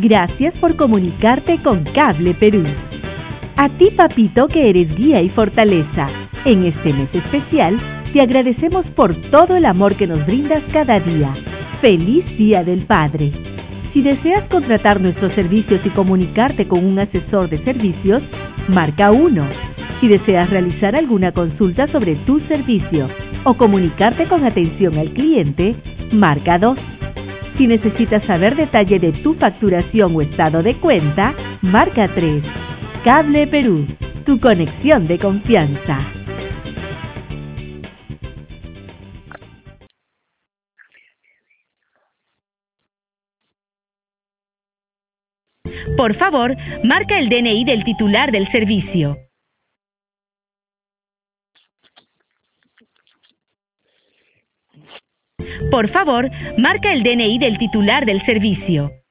Gracias por comunicarte con Cable Perú. A ti, papito, que eres guía y fortaleza. En este mes especial, te agradecemos por todo el amor que nos brindas cada día. ¡Feliz Día del Padre! Si deseas contratar nuestros servicios y comunicarte con un asesor de servicios, marca 1. Si deseas realizar alguna consulta sobre tu servicio o comunicarte con atención al cliente, marca 2. Si necesitas saber detalle de tu facturación o estado de cuenta, marca 3. Cable Perú, tu conexión de confianza. Por favor, marca el DNI del titular del servicio. Por favor, marca el DNI del titular del servicio.